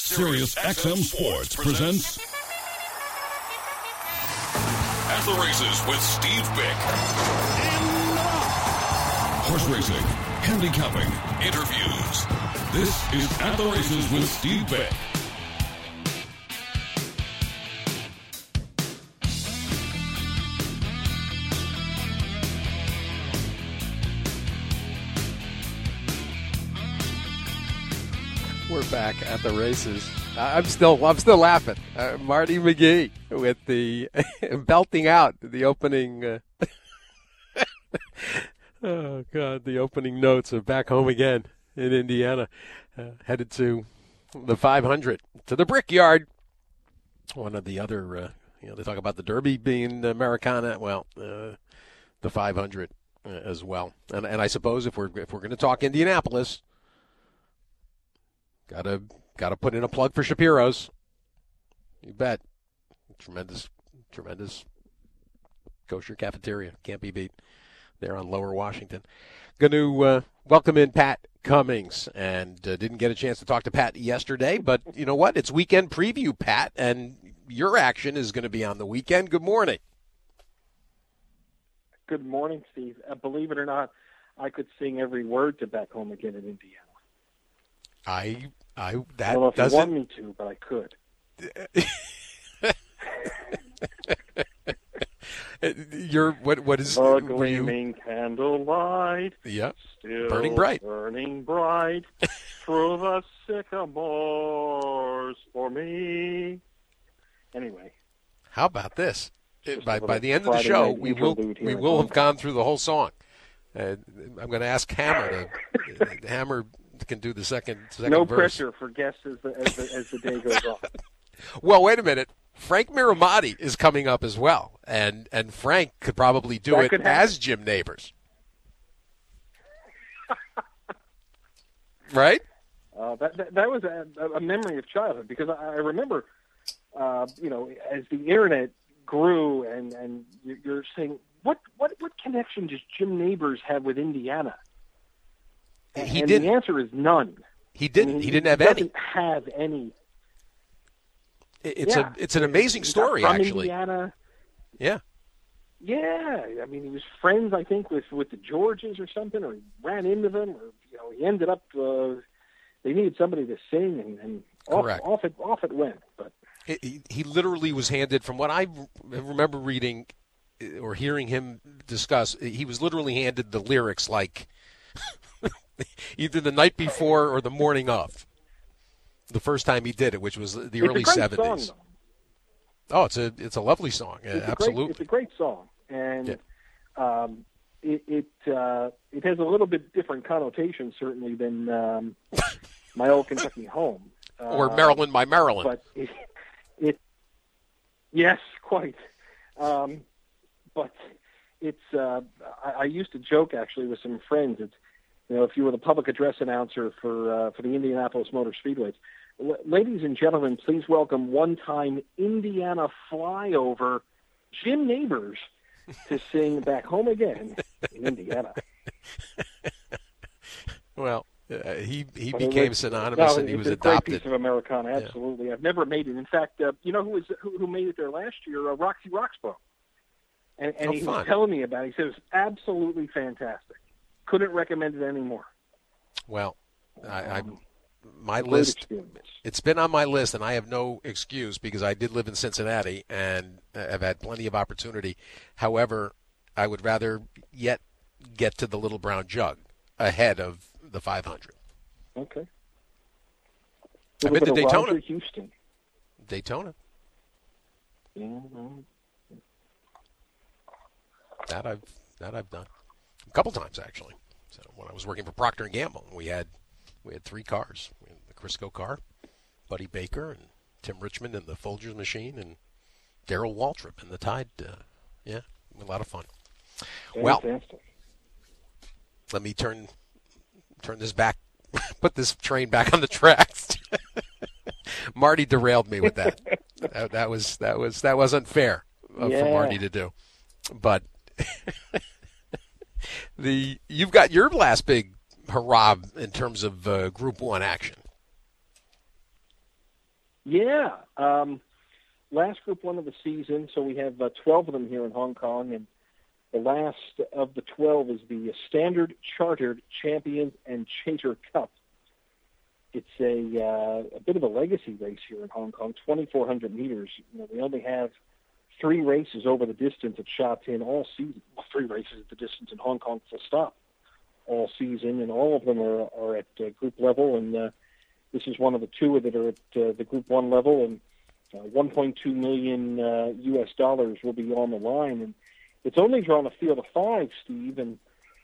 Sirius XM Sports presents At the Races with Steve Bick. Horse racing, handicapping, interviews. This is At the Races with Steve Bick. We're back at the races. I'm still laughing. Marty McGee with the belting out the opening. Oh God, the opening notes of Back Home Again in Indiana, headed to the 500 to the Brickyard. One of the other, they talk about the Derby being Americana. Well, the 500 as well. And I suppose if we're going to talk Indianapolis. Gotta put in a plug for Shapiro's. You bet. Tremendous kosher cafeteria. Can't be beat there on Lower Washington. Going to welcome in Pat Cummings. And didn't get a chance to talk to Pat yesterday, but you know what? It's weekend preview, Pat, and your action is going to be on the weekend. Good morning. Good morning, Steve. Believe it or not, I could sing every word to Back Home Again in Indiana. I don't know if you want me to, but I could. What is a gleaming candlelight? Yep. Still burning bright through the sycamores for me. Anyway, how about this? By the end of the show, we will have gone through the whole song. I'm going to ask Hammer to Hammer can do the second no verse. Pressure for guests as the day goes on. Well, wait a minute. Frank Miramati is coming up as well, and Frank could probably do it as Jim Nabors. Right? That was a memory of childhood, because I remember, as the internet grew, and you're saying, what connection does Jim Nabors have with Indiana? And the answer is none. He didn't. He didn't have any. Doesn't have any. It's an amazing story, from actually. Indiana. Yeah. Yeah. I mean, he was friends, I think, with the Georges or something, or he ran into them, or he ended up. They needed somebody to sing, and off it went. But he literally was handed, from what I remember reading or hearing him discuss, he was literally handed the lyrics like. Either the night before or the morning of. The first time he did it, which was the early 70s. Song, oh, it's a lovely song. Absolutely. It's a great song, and it has a little bit different connotation, certainly, than My Old Kentucky Home. Or Maryland, My Maryland. But it yes, quite. But it's I used to joke, actually, with some friends. It's, if you were the public address announcer for the Indianapolis Motor Speedways, ladies and gentlemen, please welcome one-time Indiana flyover Jim Nabors to sing Back Home Again in Indiana. Well, he became synonymous, and he was adopted. It's a great piece of Americana, absolutely. Yeah. I've never made it. In fact, who made it there last year? Roxy Roxborough. And he was telling me about it. He said it was absolutely fantastic. Couldn't recommend it anymore. Well, my list, it's been on my list, and I have no excuse because I did live in Cincinnati and have had plenty of opportunity. However, I would rather yet get to the Little Brown Jug ahead of the 500. Okay. I've been to Daytona. Roger Houston. Daytona. Mm-hmm. That I've done. A couple times, actually. So when I was working for Procter & Gamble, we had 3 cars. We had the Crisco car, Buddy Baker, and Tim Richmond in the Folgers machine, and Darrell Waltrip in the Tide. A lot of fun. Fantastic. Well, let me turn this back, put this train back on the tracks. Marty derailed me with that. that was unfair for Marty to do. But you've got your last big hurrah in terms of Group 1 action. Yeah. Last Group 1 of the season, so we have 12 of them here in Hong Kong, and the last of the 12 is the Standard Chartered Champions and Chater Cup. It's a bit of a legacy race here in Hong Kong, 2,400 meters. We only have 3 races over the distance at Sha Tin all season. Well, 3 races at the distance in Hong Kong full stop all season, and all of them are at group level, and this is one of the 2 that are at the Group 1 level, and $1.2 million US dollars will be on the line. And it's only drawn a field of 5, Steve, and,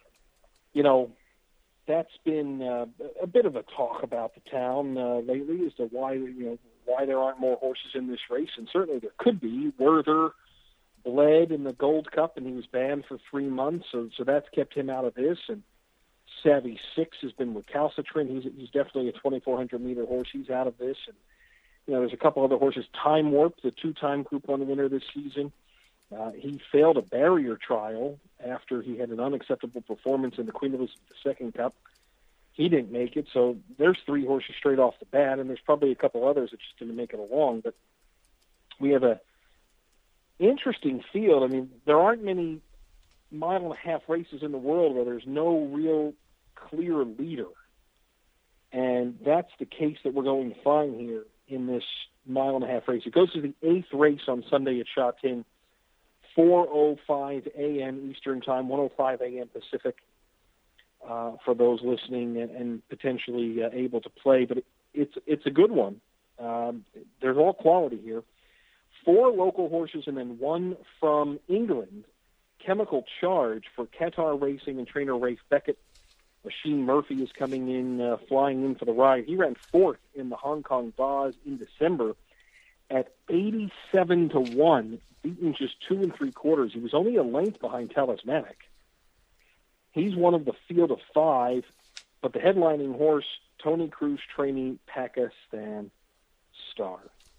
that's been a bit of a talk about the town lately as to why there aren't more horses in this race, and certainly there could be. Werther bled in the Gold Cup, and he was banned for 3 months, so that's kept him out of this. And Savvy 6 has been recalcitrant. He's definitely a 2,400-meter horse. He's out of this. And, there's a couple other horses. Time Warp, the 2-time Group 1 winner this season, he failed a barrier trial after he had an unacceptable performance in the Queen Elizabeth II Cup. He didn't make it, so there's 3 horses straight off the bat, and there's probably a couple others that just didn't make it along. But we have a interesting field. I mean, there aren't many mile-and-a-half races in the world where there's no real clear leader, and that's the case that we're going to find here in this mile-and-a-half race. It goes to the 8th race on Sunday at Sha Tin, 4:05 a.m. Eastern Time, 1:05 a.m. Pacific, for those listening and potentially able to play. But it's a good one. There's all quality here. 4 local horses and then 1 from England, Chemical Charge for Qatar Racing and trainer Rafe Beckett. Machine Murphy is coming in, flying in for the ride. He ran 4th in the Hong Kong Vase in December at 87-1, beaten just 2 3/4. He was only a length behind Talismanic. He's one of the field of 5, but the headlining horse, Tony Cruz trainee Pakistan Star.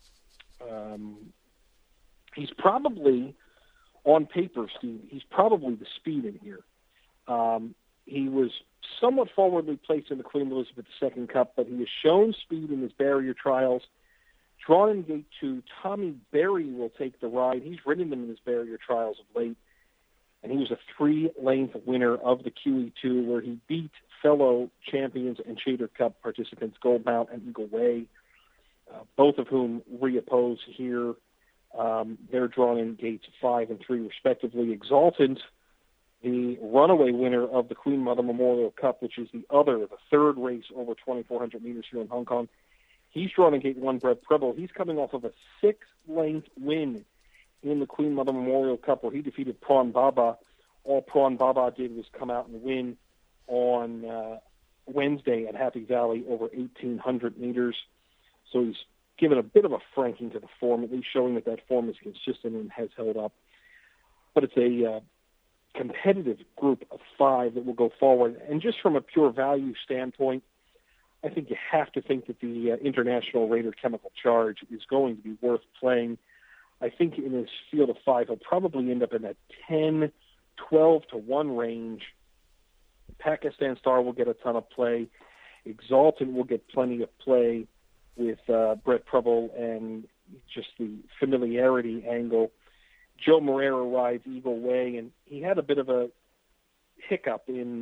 He's probably, on paper, Steve, he's probably the speed in here. He was somewhat forwardly placed in the Queen Elizabeth II Cup, but he has shown speed in his barrier trials. Drawn in gate 2, Tommy Berry will take the ride. He's ridden them in his barrier trials of late, and he was a 3-length winner of the QE2, where he beat fellow champions and Chater Cup participants Goldmount and Eagle Way, both of whom reoppose here. They're drawn in gates 5 and 3, respectively. Exultant, the runaway winner of the Queen Mother Memorial Cup, which is the 3rd race over 2,400 meters here in Hong Kong. He's drawn in gate 1, Brett Preble. He's coming off of a 6-length win in the Queen Mother Memorial Cup, where he defeated Prawn Baba. All Prawn Baba did was come out and win on Wednesday at Happy Valley over 1,800 meters. So he's given a bit of a franking to the form, at least showing that form is consistent and has held up. But it's a competitive group of 5 that will go forward. And just from a pure value standpoint, I think you have to think that the International Raider Chemical Charge is going to be worth playing. I think in his field of 5, he'll probably end up in that 10, 12-1 range. Pakistan Star will get a ton of play. Exultant will get plenty of play with Brett Preble and just the familiarity angle. Joe Moreira rides Eagle Way, and he had a bit of a hiccup in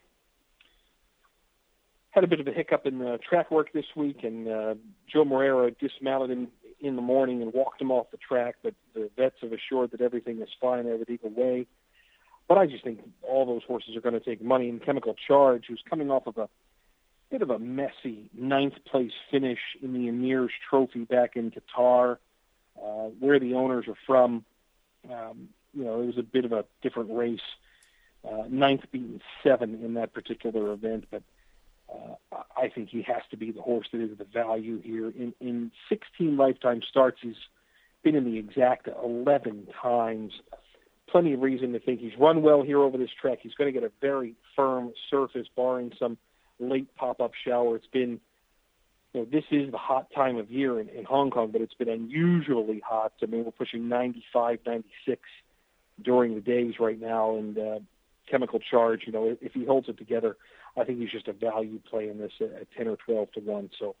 track work this week, and Joe Moreira dismounted him in the morning and walked him off the track, but the vets have assured that everything is fine there with Eagle Way. But I just think all those horses are going to take money. And Chemical Charge, who's coming off of a bit of a messy 9th-place finish in the Emirs Trophy back in Qatar, where the owners are from. It was a bit of a different race. 9th beaten 7 in that particular event, but I think he has to be the horse that is the value here. In 16 lifetime starts, he's been in the exact 11 times. Plenty of reason to think he's run well here over this track. He's going to get a very firm surface, barring some late pop-up shower. It's been, this is the hot time of year in Hong Kong, but it's been unusually hot. I mean, we're pushing 95, 96 during the days right now, and Chemical Charge, if he holds it together, I think he's just a value play in this at 10 or 12-1. So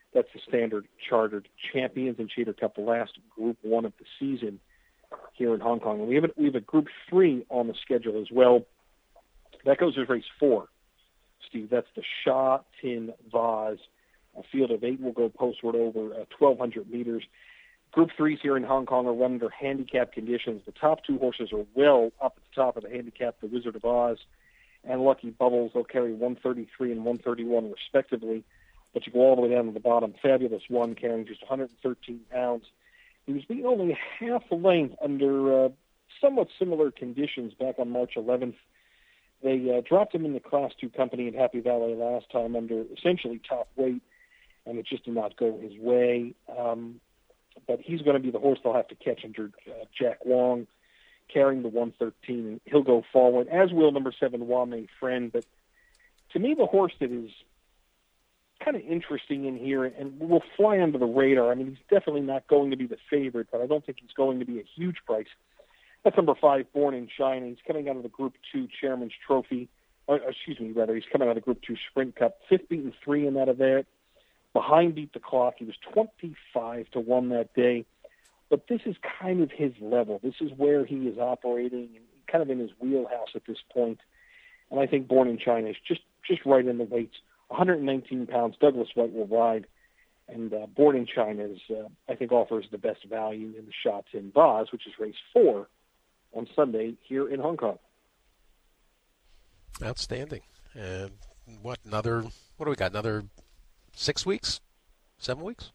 That's the Standard Chartered Champions and Chater Cup, the last Group 1 of the season here in Hong Kong. And we have a Group 3 on the schedule as well. That goes as race 4, Steve. That's the Sha Tin Vase. A field of 8 will go postward over 1,200 meters. Group 3s here in Hong Kong are run under handicap conditions. The top 2 horses are well up at the top of the handicap, the Wizard of Oz and Lucky Bubbles. They'll carry 133 and 131 respectively. But you go all the way down to the bottom. Fabulous One carrying just 113 pounds. He was beaten only half a length under somewhat similar conditions back on March 11th. They dropped him in the Class 2 company at Happy Valley last time under essentially top weight, and it just did not go his way. But he's going to be the horse they'll have to catch under Jack Wong, carrying the 113, and he'll go forward, as will number 7, Wame Friend. But to me, the horse that is kind of interesting in here and will fly under the radar, I mean, he's definitely not going to be the favorite, but I don't think he's going to be a huge price. That's number 5, Born in China. He's coming out of the Group 2 Chairman's Trophy. He's coming out of the Group 2 Sprint Cup. 5th beaten 3 in that event. Behind Beat the Clock. He was 25-1 that day. But this is kind of his level. This is where he is operating and kind of in his wheelhouse at this point. And I think Born in China is just right in the weights. 119 pounds. Douglas White will ride. And Born in China is, I think, offers the best value in the Sha Tin Vase, which is race 4 on Sunday here in Hong Kong. Outstanding. And what do we got? Another 6 weeks? 7 weeks?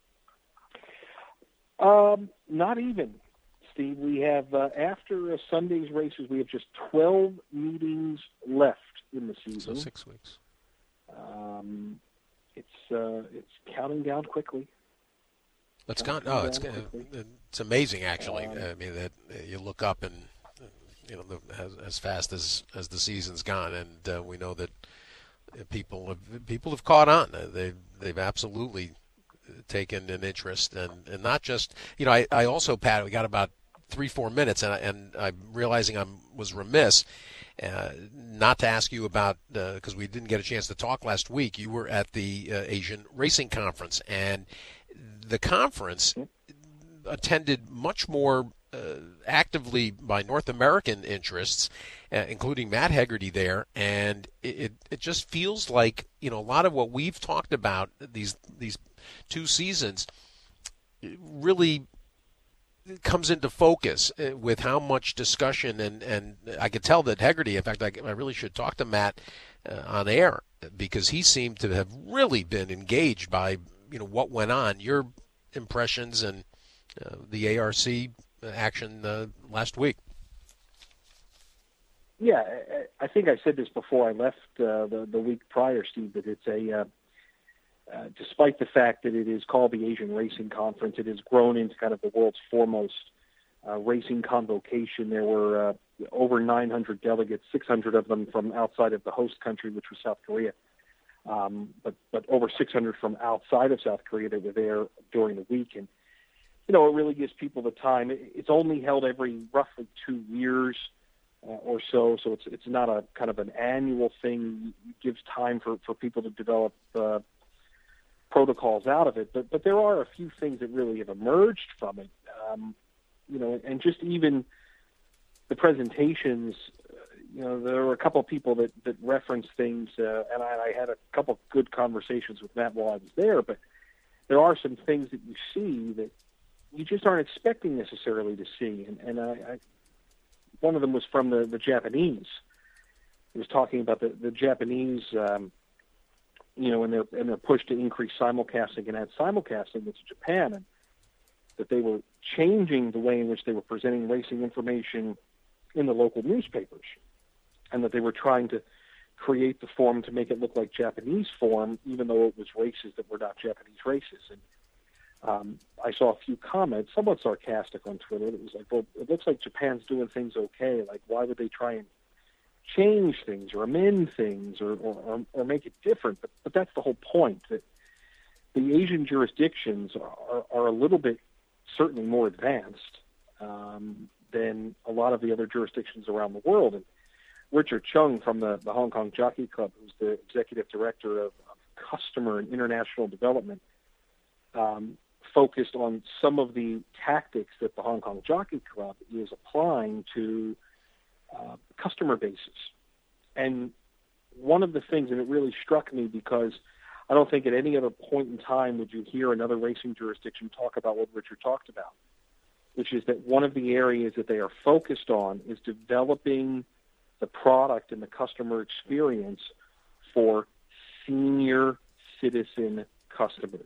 Not even, Steve. We have, after Sunday's races, we have just 12 meetings left in the season. So 6 weeks. It's counting down quickly. It's amazing, actually. I mean, that you look up and as fast as the season's gone, and we know that people have caught on. They've absolutely taken an interest, and not just I also, Pat, we got about 3-4 minutes, and I'm realizing I was remiss not to ask you about, because we didn't get a chance to talk last week. You were at the Asian Racing Conference, and the conference attended much more actively by North American interests, including Matt Hegarty there, and it just feels like a lot of what we've talked about these 2 seasons really comes into focus with how much discussion, and I could tell that Hegarty, in fact, I really should talk to Matt on air, because he seemed to have really been engaged by what went on. Your impressions and the ARC action last week. Yeah, I think I said this before I left the week prior, Steve, that it's despite the fact that it is called the Asian Racing Conference, it has grown into kind of the world's foremost racing convocation. There were over 900 delegates, 600 of them from outside of the host country, which was South Korea, but over 600 from outside of South Korea that were there during the week. And, it really gives people the time. It's only held every roughly 2 years or so it's not a kind of an annual thing. It gives time for people to develop protocols out of it, but there are a few things that really have emerged from it, and just even the presentations. There were a couple of people that referenced things, and I had a couple of good conversations with Matt while I was there. But there are some things that you see that you just aren't expecting necessarily to see, and I one of them was from the Japanese. He was talking about the Japanese. In their push to increase simulcasting and add simulcasting into Japan, and that they were changing the way in which they were presenting racing information in the local newspapers, and that they were trying to create the form to make it look like Japanese form, even though it was races that were not Japanese races. And I saw a few comments, somewhat sarcastic on Twitter. It was like, well, it looks like Japan's doing things okay. Like, why would they try and change things or amend things or make it different? But that's the whole point, that the Asian jurisdictions are a little bit certainly more advanced than a lot of the other jurisdictions around the world. And Richard Chung from the Hong Kong Jockey Club, who's the executive director of customer and international development, focused on some of the tactics that the Hong Kong Jockey Club is applying to customer bases. And one of the things, and it really struck me because I don't think at any other point in time would you hear another racing jurisdiction talk about what Richard talked about, which is that one of the areas that they are focused on is developing the product and the customer experience for senior citizen customers.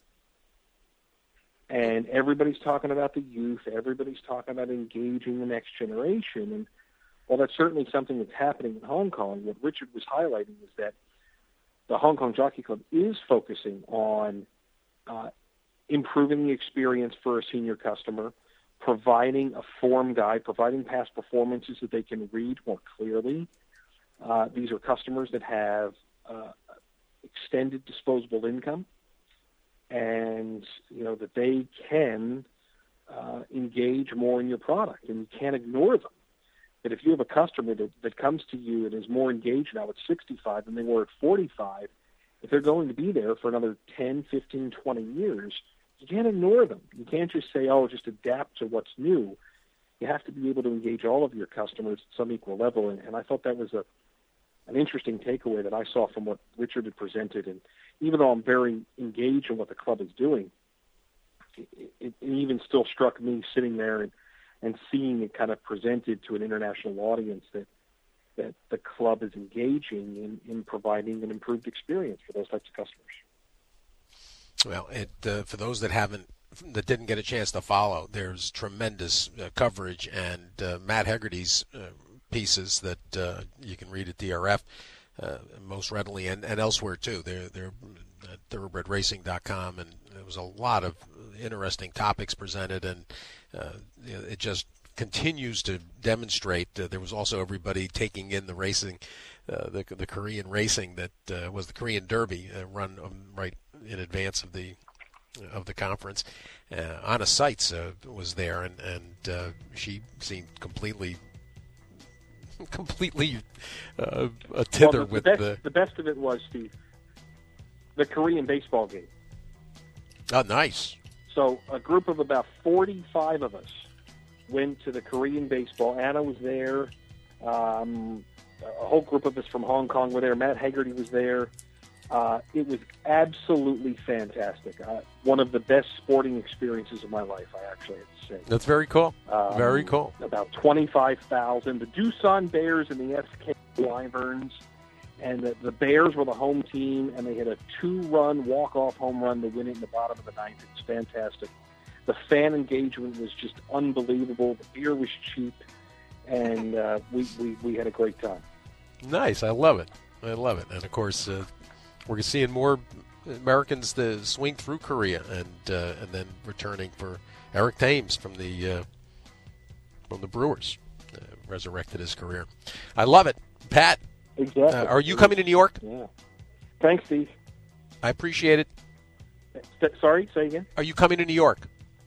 And everybody's talking about the youth. Everybody's talking about engaging the next generation. And while that's certainly something that's happening in Hong Kong, what Richard was highlighting is that the Hong Kong Jockey Club is focusing on improving the experience for a senior customer, providing a form guide, providing past performances that they can read more clearly. These are customers that have extended disposable income, and that they can engage more in your product, and you can't ignore them. That if you have a customer that comes to you and is more engaged now at 65 than they were at 45, if they're going to be there for another 10, 15, 20 years, you can't ignore them. You can't just say, just adapt to what's new. You have to be able to engage all of your customers at some equal level, and I thought that was an interesting takeaway that I saw from what Richard had presented. And even though I'm very engaged in what the club is doing, it even still struck me sitting there and seeing it kind of presented to an international audience that the club is engaging in providing an improved experience for those types of customers. Well, for those that didn't get a chance to follow, there's tremendous coverage, and Matt Hegarty's pieces that you can read at DRF most readily, and elsewhere too. They're at thoroughbredracing.com, and there was a lot of interesting topics presented, and it just continues to demonstrate. There was also everybody taking in the racing, the Korean racing that was the Korean Derby run right in advance of the conference. Anna Seitz was there, and she seemed completely a tither with the best of it was the Korean baseball game. Oh, nice. So a group of about 45 of us went to the Korean baseball. Anna was there. A whole group of us from Hong Kong were there. Matt Hegarty was there. It was absolutely fantastic. One of the best sporting experiences of my life, I actually have to say. That's very cool. Very cool. About 25,000. The Doosan Bears and the SK Wyverns. And the Bears were the home team, and they hit a 2-run walk-off home run to win it in the bottom of the ninth. It was fantastic. The fan engagement was just unbelievable. The beer was cheap, and we had a great time. Nice. I love it. And, of course, we're seeing more Americans to swing through Korea and then returning for Eric Thames from the Brewers, resurrected his career. I love it. Pat, exactly. Are you coming to New York? Yeah. Thanks, Steve. I appreciate it. Sorry, say again? Are you coming to New York?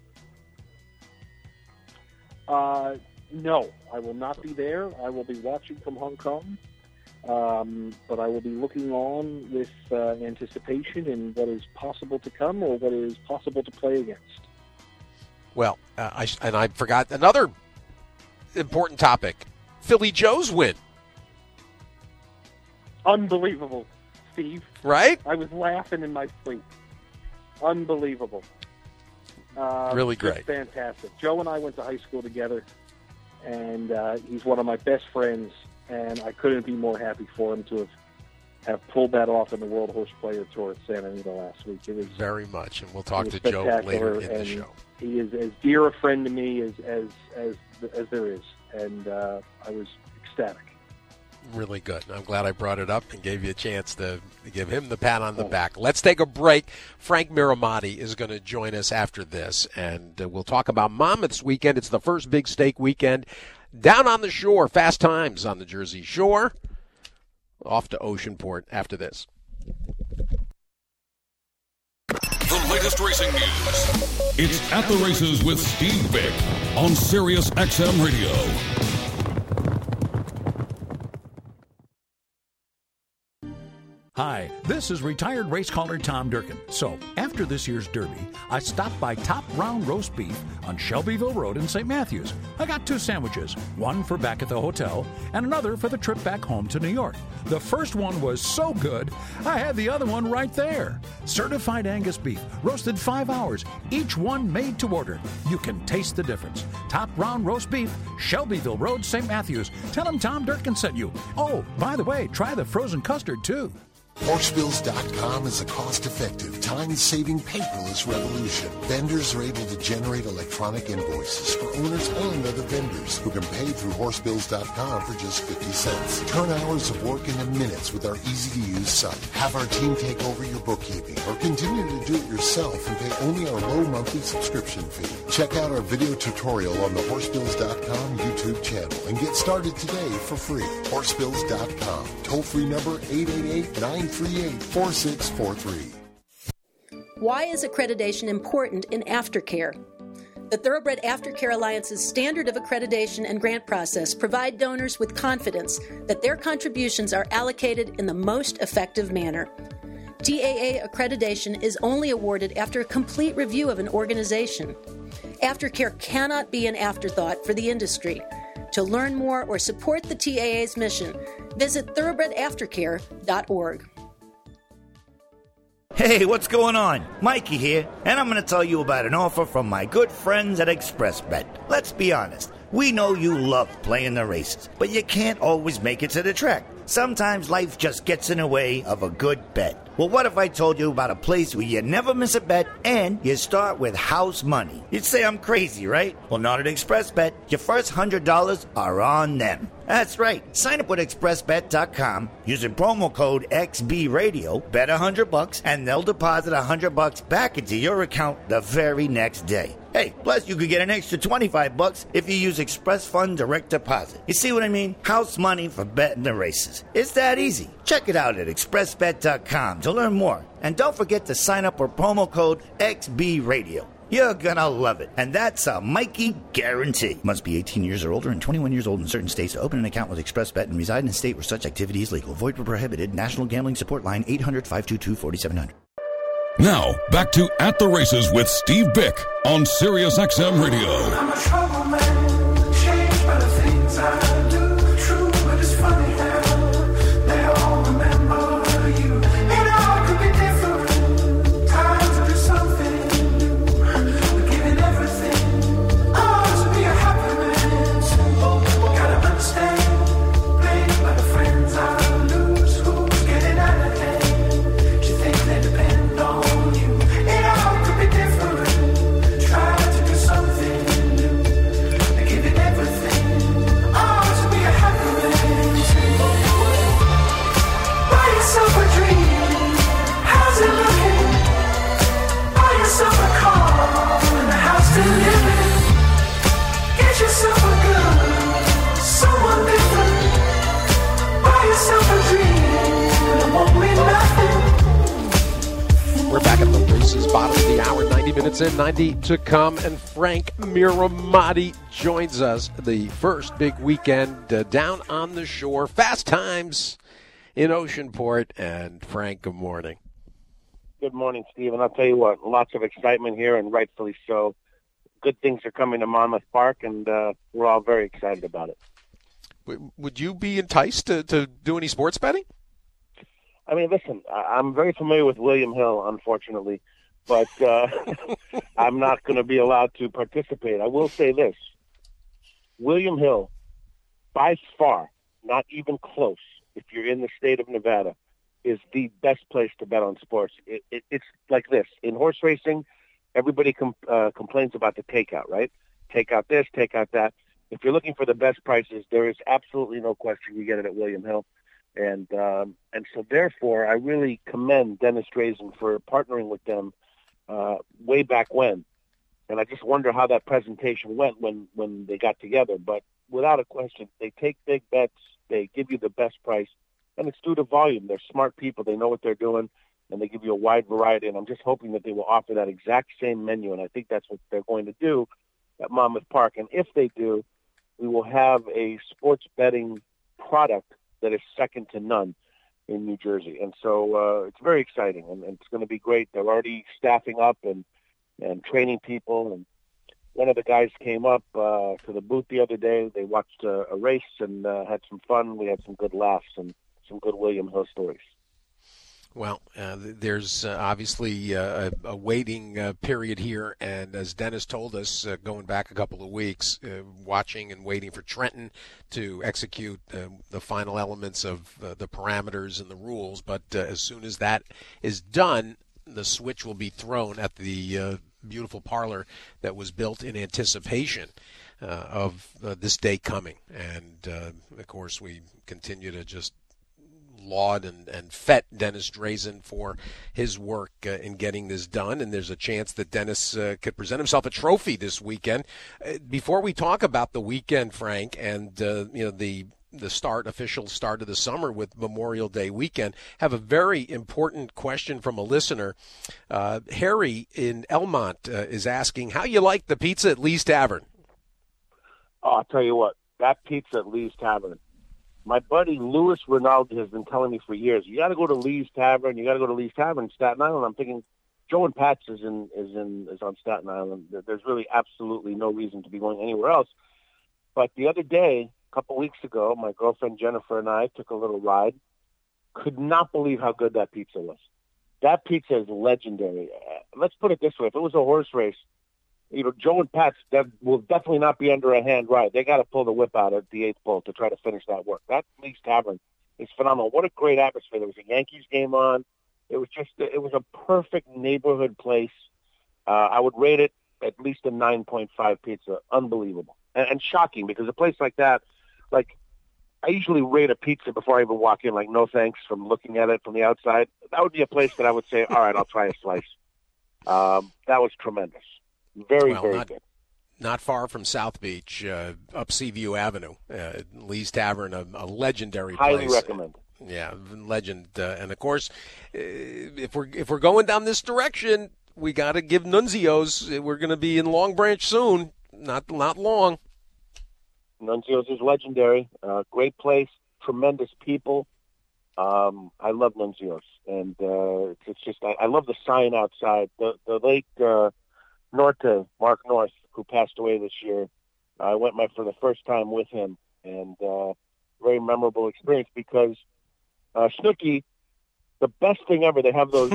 No, I will not be there. I will be watching from Hong Kong. But I will be looking on with anticipation in what is possible to come or what is possible to play against. Well, I forgot another important topic. Philly Joe's win. Unbelievable, Steve. Right? I was laughing in my sleep. Unbelievable. Really great. Fantastic. Joe and I went to high school together, and he's one of my best friends. And I couldn't be more happy for him to have pulled that off in the World Horse Player Tour at Santa Anita last week. It was very much, and we'll talk to Joe later in the show. He is as dear a friend to me as there is, and I was ecstatic. Really good. I'm glad I brought it up and gave you a chance to give him the pat on the back. Let's take a break. Frank Miramati is going to join us after this, and we'll talk about Monmouth's weekend. It's the first big stake weekend down on the shore. Fast Times on the Jersey Shore. Off to Oceanport after this. The latest racing news. It's At the Races with Steve Vick on Sirius XM Radio. Hi, this is retired race caller Tom Durkin. So, after this year's Derby, I stopped by Top Round Roast Beef on Shelbyville Road in St. Matthews. I got 2 sandwiches, one for back at the hotel and another for the trip back home to New York. The first one was so good, I had the other one right there. Certified Angus beef, roasted 5 hours, each one made to order. You can taste the difference. Top Round Roast Beef, Shelbyville Road, St. Matthews. Tell them Tom Durkin sent you. Oh, by the way, try the frozen custard, too. Horsebills.com is a cost-effective, time-saving paperless revolution. Vendors are able to generate electronic invoices for owners and other vendors who can pay through Horsebills.com for just 50 cents. Turn hours of work into minutes with our easy-to-use site. Have our team take over your bookkeeping or continue to do it yourself and pay only our low monthly subscription fee. Check out our video tutorial on the Horsebills.com YouTube channel and get started today for free. Horsebills.com. Toll-free number 888-938-4643. Why is accreditation important in aftercare? The Thoroughbred Aftercare Alliance's standard of accreditation and grant process provide donors with confidence that their contributions are allocated in the most effective manner. TAA accreditation is only awarded after a complete review of an organization. Aftercare cannot be an afterthought for the industry. To learn more or support the TAA's mission, visit thoroughbredaftercare.org. Hey, what's going on? Mikey here, and I'm going to tell you about an offer from my good friends at ExpressBet. Let's be honest, we know you love playing the races, but you can't always make it to the track. Sometimes life just gets in the way of a good bet. Well, what if I told you about a place where you never miss a bet and you start with house money? You'd say I'm crazy, right? Well, not at ExpressBet. Your first $100 are on them. That's right. Sign up with ExpressBet.com using promo code XBRadio, bet $100, and they'll deposit $100 back into your account the very next day. Hey, plus you could get an extra $25 if you use Express Fund Direct Deposit. You see what I mean? House money for betting the races. It's that easy. Check it out at ExpressBet.com to learn more. And don't forget to sign up with promo code XBRadio. You're gonna love it. And that's a Mikey guarantee. Must be 18 years or older and 21 years old in certain states to open an account with ExpressBet and reside in a state where such activity is legal. Void where prohibited. National Gambling Support Line 800-522-4700. Now, back to At the Races with Steve Bick on Sirius XM Radio. I'm a trouble man, changed by the things I do. True, but it's funny how they all remember you. It all could be different. Time to do something new. We're giving everything. Oh, to be a happy man. Gotta understand. Blamed by the friends I lose. Who's getting out of hand? Do you think they depend on? We're back at the races, bottom of the hour, 90 minutes in, 90 to come, and Frank Miramati joins us. The first big weekend down on the shore, Fast Times in Oceanport. And Frank, good morning. Good morning, Steve. And I'll tell you what, lots of excitement here, and rightfully so. Good things are coming to Monmouth Park, and we're all very excited about it. Would you be enticed to do any sports betting? I mean, listen, I'm very familiar with William Hill, unfortunately, but I'm not going to be allowed to participate. I will say this. William Hill, by far, not even close, if you're in the state of Nevada, is the best place to bet on sports. It's like this. In horse racing, everybody complains about the takeout, right? Take out this, take out that. If you're looking for the best prices, there is absolutely no question you get it at William Hill. And so, therefore, I really commend Dennis Drazen for partnering with them way back when. And I just wonder how that presentation went when they got together. But without a question, they take big bets, they give you the best price, and it's due to volume. They're smart people. They know what they're doing, and they give you a wide variety. And I'm just hoping that they will offer that exact same menu, and I think that's what they're going to do at Monmouth Park. And if they do, we will have a sports betting product that is second to none. in New Jersey. And so it's very exciting, and it's going to be great. They're already staffing up and training people. And one of the guys came up to the booth the other day. They watched a race and had some fun. We had some good laughs and some good William Hill stories. Well, there's obviously a waiting period here, and as Dennis told us, going back a couple of weeks, watching and waiting for Trenton to execute the final elements of the parameters and the rules. But as soon as that is done, the switch will be thrown at the beautiful parlor that was built in anticipation of this day coming. And, of course, we continue to just laud and fet Dennis Drazen for his work in getting this done, and there's a chance that Dennis could present himself a trophy this weekend. Before we talk about the weekend, Frank, and the official start of the summer with Memorial Day weekend, have a very important question from a listener. Harry in Elmont is asking how you like the pizza at Lee's Tavern. Oh, I'll tell you what, that pizza at Lee's Tavern. My buddy Louis Rinaldi has been telling me for years, you got to go to Lee's Tavern. You got to go to Lee's Tavern in Staten Island. I'm thinking, Joe and Pat's is on Staten Island. There's really absolutely no reason to be going anywhere else. But the other day, a couple weeks ago, my girlfriend Jennifer and I took a little ride. Could not believe how good that pizza was. That pizza is legendary. Let's put it this way: if it was a horse race, Joe and Pat's will definitely not be under a hand ride. They got to pull the whip out at the 8th bull to try to finish that work. That Lee's Tavern is phenomenal. What a great atmosphere. There was a Yankees game on. It was a perfect neighborhood place. I would rate it at least a 9.5 pizza. Unbelievable. And shocking, because a place like that, like, I usually rate a pizza before I even walk in, like, no thanks from looking at it from the outside. That would be a place that I would say, all right, I'll try a slice. That was tremendous. Very good. Not far from South Beach, up Seaview Avenue. Lee's Tavern, a legendary place. Highly recommend. Yeah, legend. And of course, if we're going down this direction, we got to give Nunzio's. We're going to be in Long Branch soon. Not long. Nunzio's is legendary. Great place. Tremendous people. I love Nunzio's, and it's just I love the sign outside. The late Norte, Mark North, who passed away this year. I went for the first time with him, and very memorable experience because Snooki, the best thing ever. They have those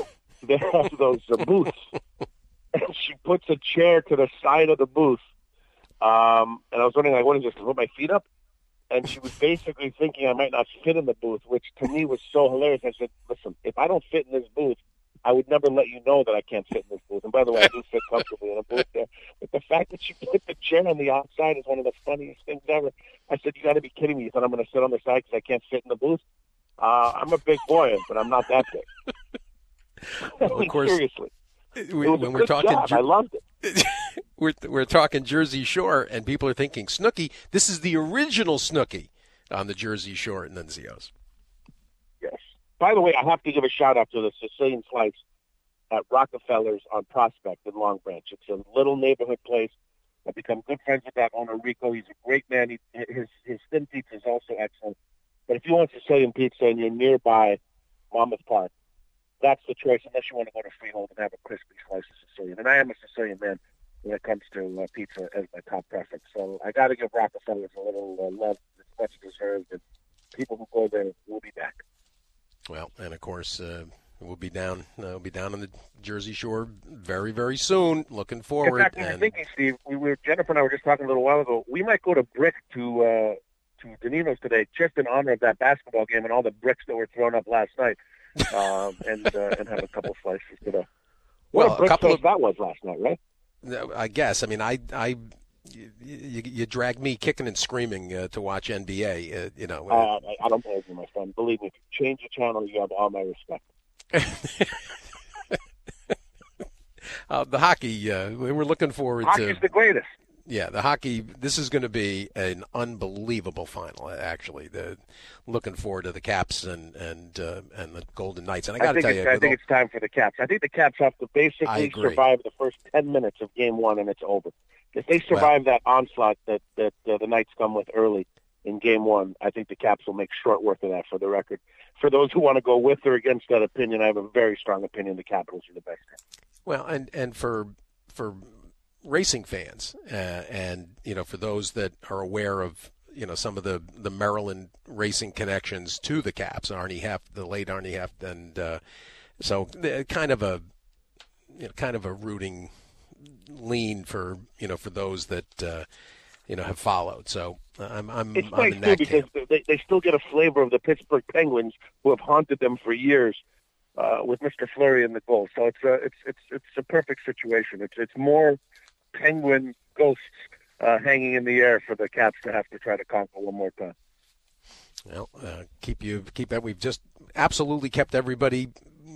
booths, and she puts a chair to the side of the booth. And I was wondering, like, what is this? To put my feet up? And she was basically thinking I might not fit in the booth, which to me was so hilarious. I said, listen, if I don't fit in this booth, I would never let you know that I can't fit in this booth. And by the way, I do fit comfortably in a booth there. But the fact that she put the chair on the outside is one of the funniest things ever. I said, you got to be kidding me. You thought I'm going to sit on the side because I can't fit in the booth? I'm a big boy, but I'm not that big. Well, of course, seriously. When we're talking, I loved it. we're talking Jersey Shore, and people are thinking Snooki. This is the original Snooki on the Jersey Shore at Nunzio's. Yes. By the way, I have to give a shout out to the Sicilian Slice at Rockefeller's on Prospect in Long Branch. It's a little neighborhood place. I've become good friends with that owner, Rico. He's a great man. His thin pizza is also excellent. But if you want Sicilian pizza and you're nearby Monmouth Park, that's the choice, unless you want to go to Freehold and have a crispy slice of Sicilian. And I am a Sicilian man when it comes to pizza as my top preference. So I got to give Rockefeller's a little love. It's much deserved, and people who go there will be back. Well, and of course, we'll be down on the Jersey Shore very, very soon. Looking forward. In fact, we were thinking, Steve, Jennifer and I were just talking a little while ago, we might go to Brick to Danino's today, just in honor of that basketball game and all the bricks that were thrown up last night, and have a couple slices today. What a brick that was last night, right? I guess. I mean, you drag me kicking and screaming to watch NBA. I don't blame you, my friend. Believe me, if you change the channel, you have all my respect. The hockey, we're looking forward to. Hockey's the greatest. Yeah, the hockey. This is going to be an unbelievable final. Actually, looking forward to the Caps and the Golden Knights. And I got to tell you, I think it's time for the Caps. I think the Caps have to basically survive the first 10 minutes of Game 1, and it's over. If they survive that onslaught that the Knights come with early, in Game 1. I think the Caps will make short work of that, for the record. For those who want to go with or against that opinion, I have a very strong opinion the Capitals are the best team. Well, and for racing fans, and for those that are aware of some of the Maryland racing connections to the Caps, the late Arnie Heft, and so kind of a rooting lean for those that have followed. So I'm it's I'm nice in that too, because they still get a flavor of the Pittsburgh Penguins, who have haunted them for years, with Mr. Fleury in the goal. So it's a perfect situation. It's more Penguin ghosts hanging in the air for the Caps to have to try to conquer one more time. Well, keep that. We've just absolutely kept everybody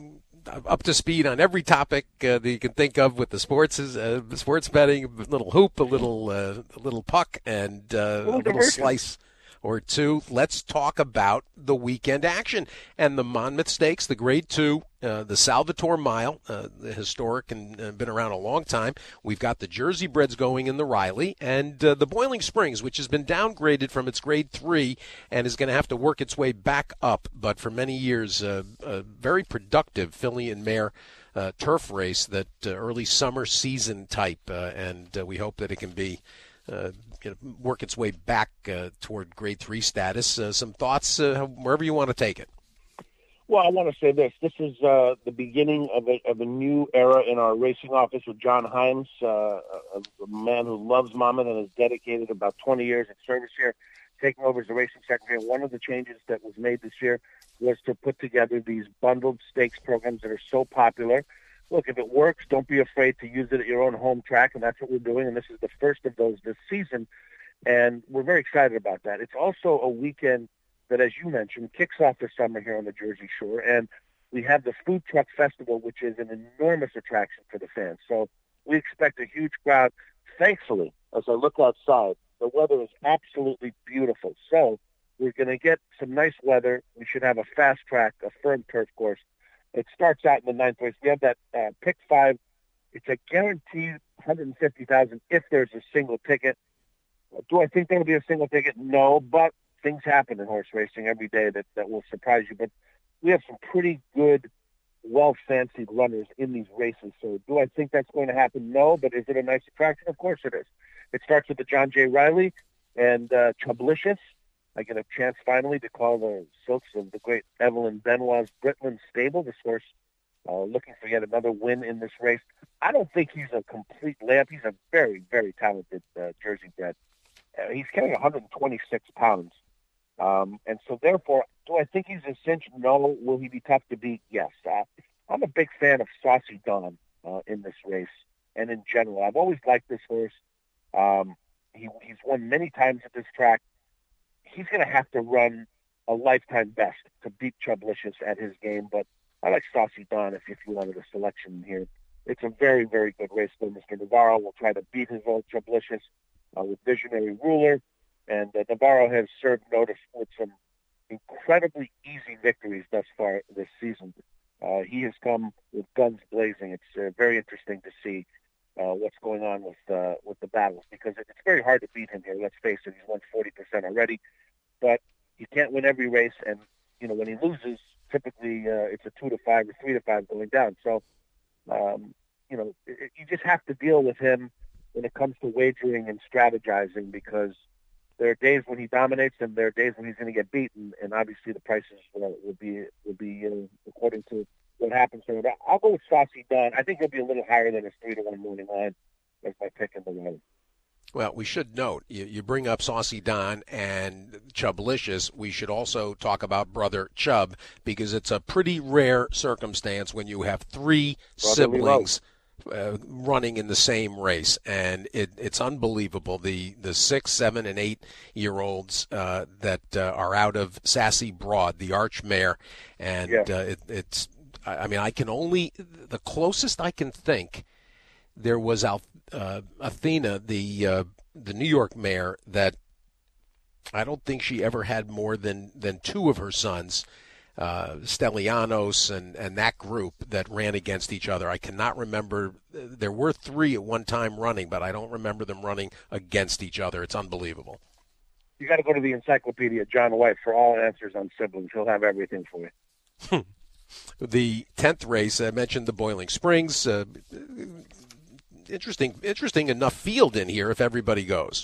up to speed on every topic that you can think of with the sports betting, a little hoop, a little puck, and a little slice or two. Let's talk about the weekend action and the Monmouth Stakes, the Grade 2, the Salvatore Mile, the historic and been around a long time. We've got the Jersey Breds going in the Riley, and the Boiling Springs, which has been downgraded from its Grade 3 and is going to have to work its way back up. But for many years, a very productive filly and mare turf race, that early summer season type, and we hope that it can be work its way back toward Grade 3 status. Some thoughts wherever you want to take it. Well, I want to say this. This is the beginning of a new era in our racing office with John Himes, a man who loves Monmouth and has dedicated about 20 years of service here, taking over as the racing secretary. And one of the changes that was made this year was to put together these bundled stakes programs that are so popular. Look, if it works, don't be afraid to use it at your own home track, and that's what we're doing, and this is the first of those this season, and we're very excited about that. It's also a weekend that, as you mentioned, kicks off the summer here on the Jersey Shore, and we have the Food Truck Festival, which is an enormous attraction for the fans. So we expect a huge crowd. Thankfully, as I look outside, the weather is absolutely beautiful. So we're going to get some nice weather. We should have a fast track, a firm turf course. It starts out in the 9th race. We have that pick 5. It's a guaranteed $150,000 if there's a single ticket. Do I think there'll be a single ticket? No, but things happen in horse racing every day that will surprise you. But we have some pretty good, well-fancied runners in these races. So do I think that's going to happen? No, but is it a nice attraction? Of course it is. It starts with the John J. Riley and Chublicious. I get a chance finally to call the silks of the great Evelyn Benoit's Britland stable. This horse looking for yet another win in this race. I don't think he's a complete lamp. He's a very, very talented Jersey bred. He's carrying 126 pounds. And so therefore, do I think he's a cinch? No. Will he be tough to beat? Yes. I'm a big fan of Saucy Dawn in this race and in general. I've always liked this horse. He's won many times at this track. He's going to have to run a lifetime best to beat Chublicious at his game, but I like Saucy Dawn if you wanted a selection here. It's a very, very good race. So Mr. Navarro will try to beat his old Chublicious with Visionary Ruler, and Navarro has served notice with some incredibly easy victories thus far this season. He has come with guns blazing. It's very interesting to see what's going on with the battles, because it's very hard to beat him here. Let's face it, he's won 40% already, but you can't win every race, and when he loses, typically it's a 2-5 or 3-5 going down. So you just have to deal with him when it comes to wagering and strategizing, because there are days when he dominates and there are days when he's going to get beaten, and obviously the prices will be according to what happens to him. I'll go with Saucy Dawn. I think he'll be a little higher than his 3-1 morning line as my pick in the run. Well, we should note, you bring up Saucy Dawn and Chublicious. We should also talk about Brother Chub, because it's a pretty rare circumstance when you have 3 siblings running in the same race, and it's unbelievable. The 6, 7, and 8-year-olds that are out of Sassy Broad, the Arch Mare, and it's. I mean, the closest I can think, there was Athena, the New York mare, that I don't think she ever had more than 2 of her sons, Stellianos and that group, that ran against each other. I cannot remember. There were 3 at one time running, but I don't remember them running against each other. It's unbelievable. you got to go to the encyclopedia, John White, for all answers on siblings. He'll have everything for you. The 10th race, I mentioned the Boiling Springs. Interesting enough field in here if everybody goes.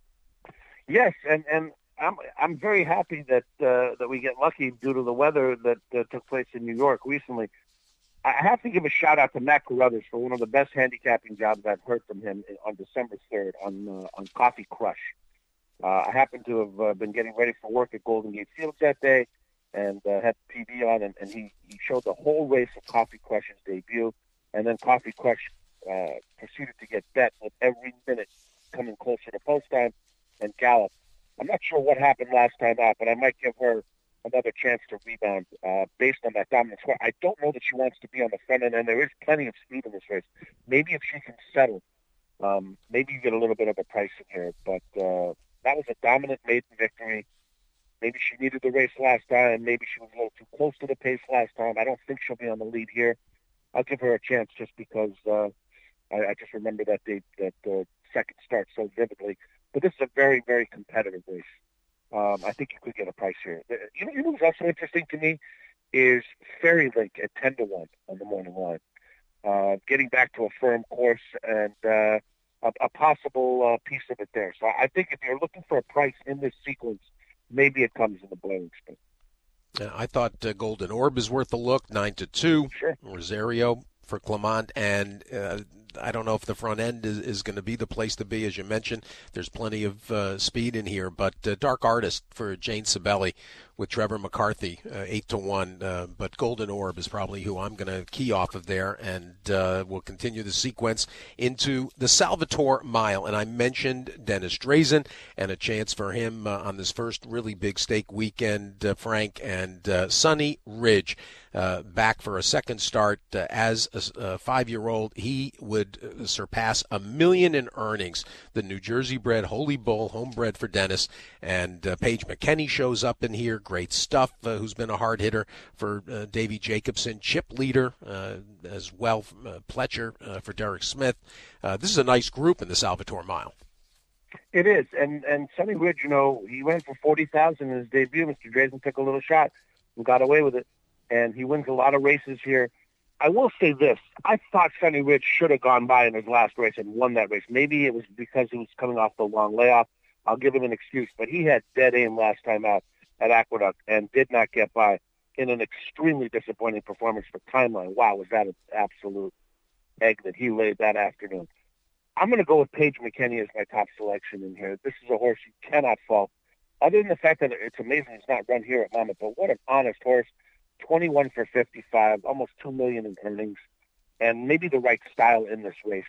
Yes, and I'm very happy that we get lucky due to the weather that took place in New York recently. I have to give a shout out to Matt Carruthers for one of the best handicapping jobs I've heard from him on December 3rd on Coffee Crush. I happened to have been getting ready for work at Golden Gate Fields that day and had TV on, and he showed the whole race of Coffee Crush's debut, and then Coffee Crush proceeded to get bet with every minute coming closer to post time and gallop. I'm not sure what happened last time out, but I might give her another chance to rebound based on that dominant score. I don't know that she wants to be on the front end, and there is plenty of speed in this race. Maybe if she can settle, maybe you get a little bit of a price in here. But that was a dominant maiden victory. Maybe she needed the race last time. Maybe she was a little too close to the pace last time. I don't think she'll be on the lead here. I'll give her a chance just because I just remember that second start so vividly. But this is a very, very competitive race. I think you could get a price here. You know what's also interesting to me is Fairy Link at 10-1 on the morning line. Getting back to a firm course and a possible piece of it there. So I think if you're looking for a price in this sequence, maybe it comes in the Boiling Springs. I thought Golden Orb is worth a look, 9-2. Sure. Rosario for Clement, and I don't know if the front end is going to be the place to be. As you mentioned, there's plenty of speed in here, but Dark Artist for Jane Sibeli with Trevor McCarthy, 8-1. But Golden Orb is probably who I'm going to key off of there, and we'll continue the sequence into the Salvatore Mile. And I mentioned Dennis Drazen and a chance for him on this first really big stake weekend, Frank, and Sunny Ridge back for a second start as a 5-year-old. He would surpass $1 million in earnings. The New Jersey-bred Holy Bull, homebred for Dennis, and Paige McKenney shows up in here. Great stuff, who's been a hard hitter for Davey Jacobson. Chip Leader as well, Pletcher for Derek Smith. This is a nice group in the Salvatore Mile. It is, and Sunny Ridge, he went for 40,000 in his debut. Mr. Drazen took a little shot and got away with it, and he wins a lot of races here. I will say this. I thought Sunny Ridge should have gone by in his last race and won that race. Maybe it was because he was coming off the long layoff. I'll give him an excuse, but he had dead aim last time out at Aqueduct and did not get by in an extremely disappointing performance for Timeline. Wow, was that an absolute egg that he laid that afternoon. I'm going to go with Paige McKenney as my top selection in here. This is a horse you cannot fault. Other than the fact that it's amazing it's not run here at Monmouth, but what an honest horse. 21 for 55, almost $2 million in earnings, and maybe the right style in this race.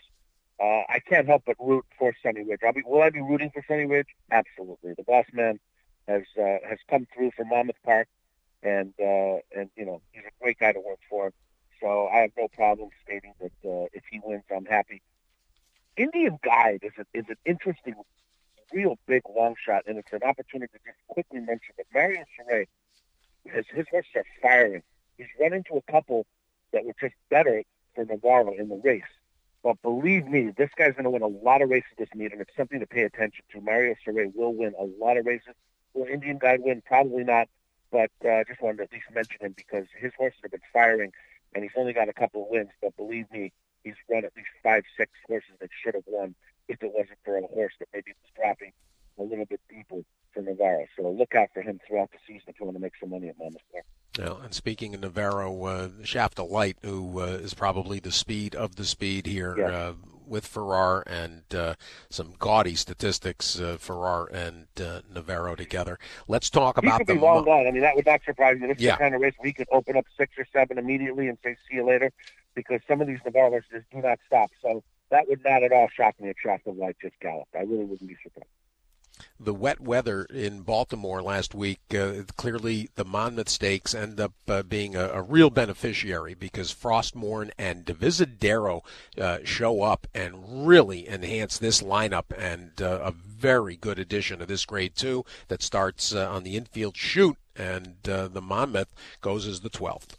I can't help but root for Sunny Ridge. Will I be rooting for Sunny Ridge? Absolutely. The boss man has come through for Monmouth Park, and he's a great guy to work for. So I have no problem stating that if he wins, I'm happy. Indian Guide is an interesting, real big long shot, and it's an opportunity to just quickly mention that Mario Saray, his horses are firing. He's run into a couple that were just better for Navarro in the race. But believe me, this guy's going to win a lot of races this meet, and it's something to pay attention to. Mario Saray will win a lot of races. Will Indian Guide win? Probably not. But I just wanted to at least mention him because his horses have been firing, and he's only got a couple of wins. But believe me, he's run at least 5-6 horses that should have won if it wasn't for a horse that maybe was dropping a little bit deeper for Navarro. So look out for him throughout the season if you want to make some money at Monmouth Park. Well, and speaking of Navarro, Shaft of Light, who is probably the speed of the speed here with Farrar, and some gaudy statistics, Farrar and Navarro together. Let's talk about the long line. I mean, that would not surprise me. This is the kind of race where he could open up 6 or 7 immediately and say, see you later, because some of these Navarro horses do not stop. So that would not at all shock me if Shaft of Light just galloped. I really wouldn't be surprised. The wet weather in Baltimore last week, clearly the Monmouth Stakes end up being a real beneficiary because Frostmorn and Divisadero show up and really enhance this lineup, and a very good addition to this Grade 2 that starts on the infield chute, and the Monmouth goes as the 12th.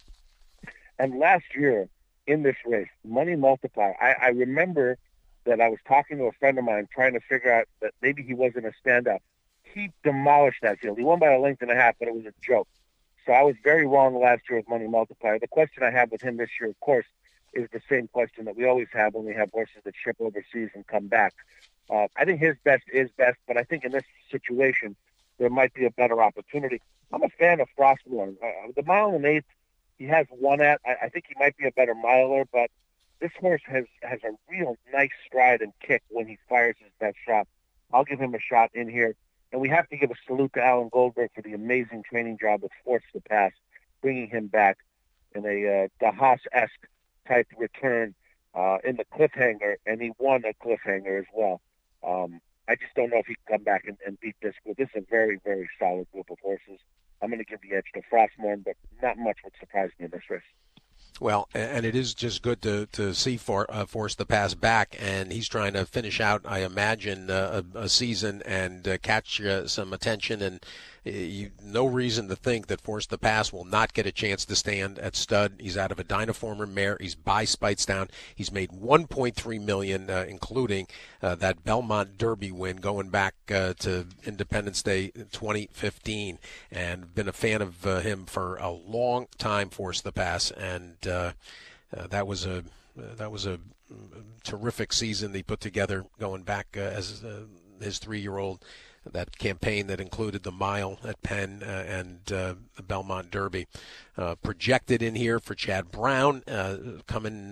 And last year in this race, Money Multiplier, I remember that I was talking to a friend of mine trying to figure out that maybe he wasn't a stand-up. he demolished that field. He won by a length and a half, but it was a joke. So I was very wrong last year with Money Multiplier. The question I have with him this year, of course, is the same question that we always have when we have horses that ship overseas and come back. I think his best is best, but I think in this situation, there might be a better opportunity. I'm a fan of Frostmourne. The 1 1/8, he has won at. I think he might be a better miler, but this horse has a real nice stride and kick when he fires his best shot. I'll give him a shot in here. And we have to give a salute to Alan Goldberg for the amazing training job with Force the Pass, bringing him back in a DeHaas-esque type return in the cliffhanger, and he won a cliffhanger as well. I just don't know if he can come back and beat this group. This is a very, very solid group of horses. I'm going to give the edge to Frostmourne, but not much would surprise me in this race. Well, and it is just good to see Force the Pass back, and he's trying to finish out, I imagine, a season and catch some attention, and no reason to think that Force the Pass will not get a chance to stand at stud. He's out of a Dynaformer mare. He's by Speightstown. He's made $1.3 million, including that Belmont Derby win going back to Independence Day 2015, and been a fan of him for a long time, Force the Pass, and that was a terrific season he put together going back as his 3-year-old. That campaign that included the mile at Penn and the Belmont Derby. Projected in here for Chad Brown, coming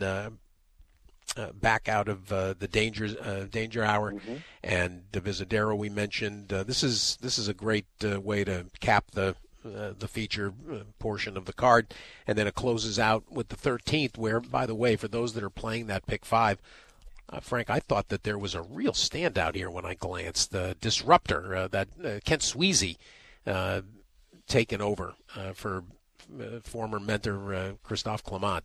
back out of the danger hour, and the Visadero we mentioned. This is a great way to cap the feature portion of the card, and then it closes out with the 13th, where, by the way, for those that are playing that pick 5, Frank, I thought that there was a real standout here when I glanced. The Disruptor, that Kent Sweezy taken over for former mentor Christophe Clement.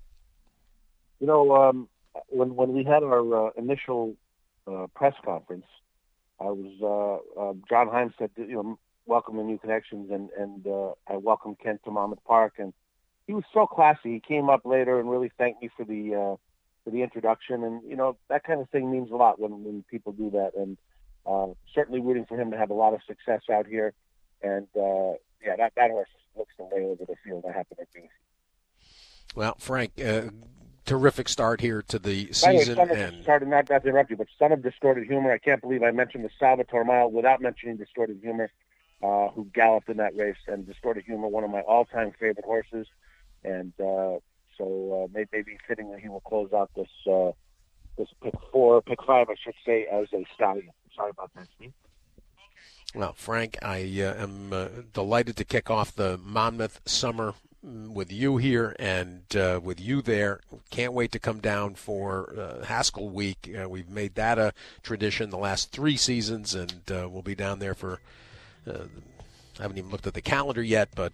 You know, when we had our initial press conference, I was John Himes said, welcome the new connections, and I welcomed Kent to Monmouth Park, and he was so classy. He came up later and really thanked me for the introduction, and that kind of thing means a lot when people do that, and certainly rooting for him to have a lot of success out here, and that horse looks the way over the field. I happen to be. Well, Frank, terrific start here to the season. By the way, sorry not to interrupt you, but Son of Distorted Humor, I can't believe I mentioned the Salvatore Mile without mentioning Distorted Humor, who galloped in that race, and Distorted Humor, one of my all-time favorite horses, and so maybe fittingly he will close out this pick 5, I should say, as a stallion. Sorry about that, Steve. Well, Frank, I am delighted to kick off the Monmouth summer with you here and with you there. Can't wait to come down for Haskell Week. We've made that a tradition the last 3 seasons, and we'll be down there for I haven't even looked at the calendar yet, but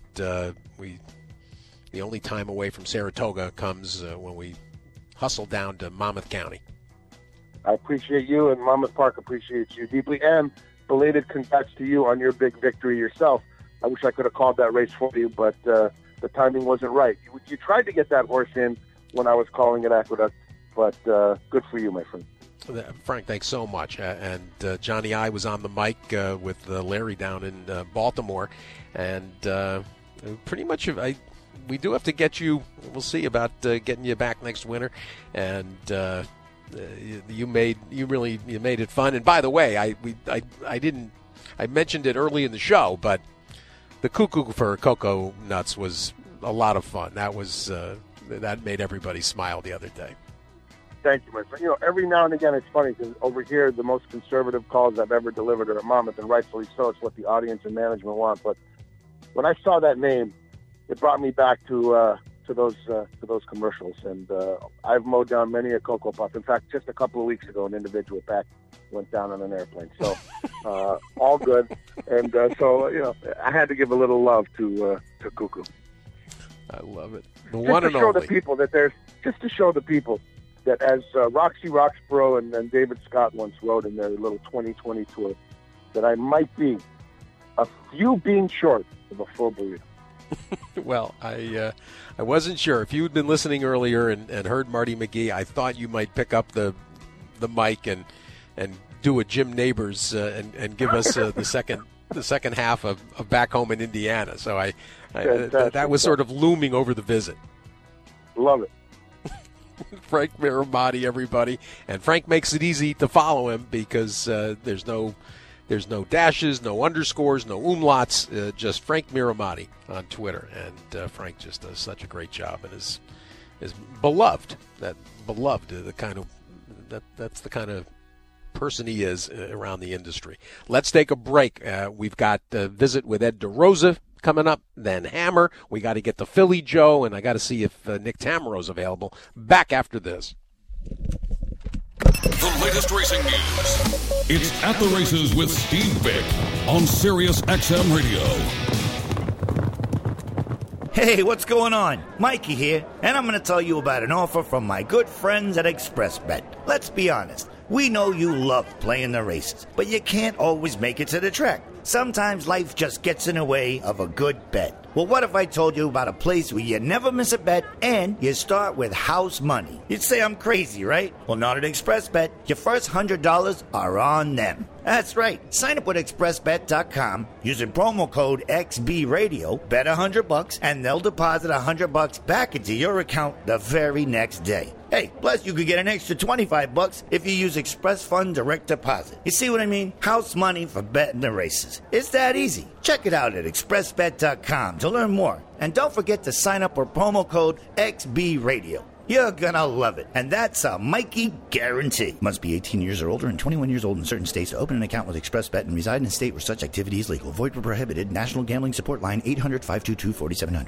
the only time away from Saratoga comes when we hustle down to Monmouth County. I appreciate you, and Monmouth Park appreciates you deeply, and belated congrats to you on your big victory yourself. I wish I could have called that race for you, but the timing wasn't right. You tried to get that horse in when I was calling at Aqueduct, but good for you, my friend. Frank, thanks so much. And Johnny I was on the mic with Larry down in Baltimore, and pretty much we do have to get you. We'll see about getting you back next winter, and you made it fun. And by the way, I mentioned it early in the show, but the Cuckoo for Cocoa Nuts was a lot of fun. That made everybody smile the other day. Thank you, my friend. Every now and again, it's funny because over here, the most conservative calls I've ever delivered are at Monmouth, and rightfully so. It's what the audience and management want. But when I saw that name, it brought me back to those commercials, and I've mowed down many a Cocoa Puff. In fact, just a couple of weeks ago, an individual pack went down on an airplane. So all good, and so I had to give a little love to Cuckoo. I love it. Just to show the people that as Roxy Roxborough and David Scott once wrote in their little 2020 tour, that I might be a few beans short of a full burrito. Well, I wasn't sure. If you had been listening earlier and heard Marty McGee, I thought you might pick up the mic and do a Jim Neighbors and give us the second half of Back Home in Indiana. So that was sort of looming over the visit. Love it. Frank Miramati, everybody, and Frank makes it easy to follow him because there's no dashes, no underscores, no umlauts, just Frank Miramati on Twitter, and Frank just does such a great job and is beloved. That's the kind of person he is around the industry. Let's take a break. We've got a visit with Ed DeRosa coming up, then Hammer. We got to get to Philly Joe, and I got to see if Nick Tamero's available. Back after this. The latest racing news. It's At the Races with Steve Vick on Sirius XM Radio. Hey, what's going on? Mikey here, and I'm going to tell you about an offer from my good friends at ExpressBet. Let's be honest, we know you love playing the races, but you can't always make it to the track. Sometimes life just gets in the way of a good bet. Well, what if I told you about a place where you never miss a bet and you start with house money? You'd say I'm crazy, right? Well, not at ExpressBet. Your first $100 are on them. That's right. Sign up with ExpressBet.com using promo code XBRadio, bet $100, and they'll deposit $100 back into your account the very next day. Hey, plus you could get an extra $25 if you use Express Fund Direct Deposit. You see what I mean? House money for betting the races. It's that easy. Check it out at ExpressBet.com to learn more. And don't forget to sign up with promo code XBRadio. You're gonna love it. And that's a Mikey guarantee. Must be 18 years or older and 21 years old in certain states to open an account with ExpressBet and reside in a state where such activity is legal. Void where prohibited. National Gambling Support Line 800-522-4700.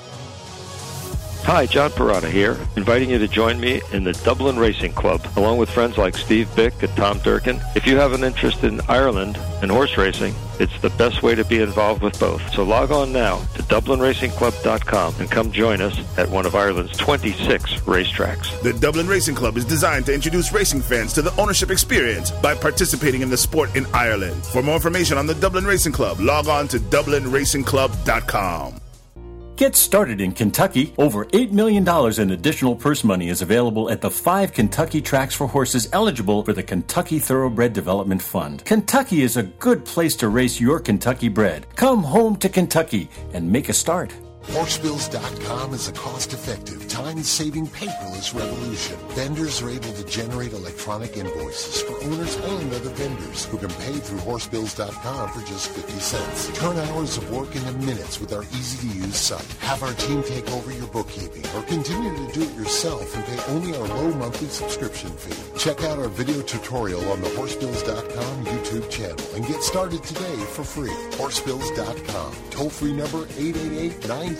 Hi, John Perrotta here, inviting you to join me in the Dublin Racing Club, along with friends like Steve Bick and Tom Durkin. If you have an interest in Ireland and horse racing, it's the best way to be involved with both. So log on now to DublinRacingClub.com and come join us at one of Ireland's 26 racetracks. The Dublin Racing Club is designed to introduce racing fans to the ownership experience by participating in the sport in Ireland. For more information on the Dublin Racing Club, log on to DublinRacingClub.com. Get started in Kentucky. Over $8 million in additional purse money is available at the 5 Kentucky tracks for horses eligible for the Kentucky Thoroughbred Development Fund. Kentucky is a good place to race your Kentucky bred. Come home to Kentucky and make a start. Horsebills.com is a cost-effective, time-saving paperless revolution. Vendors are able to generate electronic invoices for owners and other vendors who can pay through Horsebills.com for just 50 cents. Turn hours of work into minutes with our easy-to-use site. Have our team take over your bookkeeping or continue to do it yourself and pay only our low monthly subscription fee. Check out our video tutorial on the Horsebills.com YouTube channel and get started today for free. Horsebills.com. Toll-free number 888-938-4643.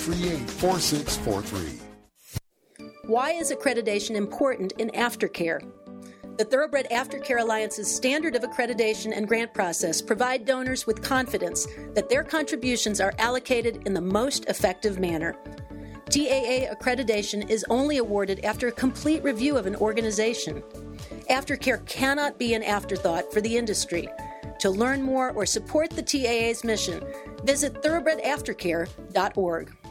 Why is accreditation important in aftercare? The Thoroughbred Aftercare Alliance's standard of accreditation and grant process provide donors with confidence that their contributions are allocated in the most effective manner. TAA accreditation is only awarded after a complete review of an organization. Aftercare cannot be an afterthought for the industry. To learn more or support the TAA's mission, visit thoroughbredaftercare.org.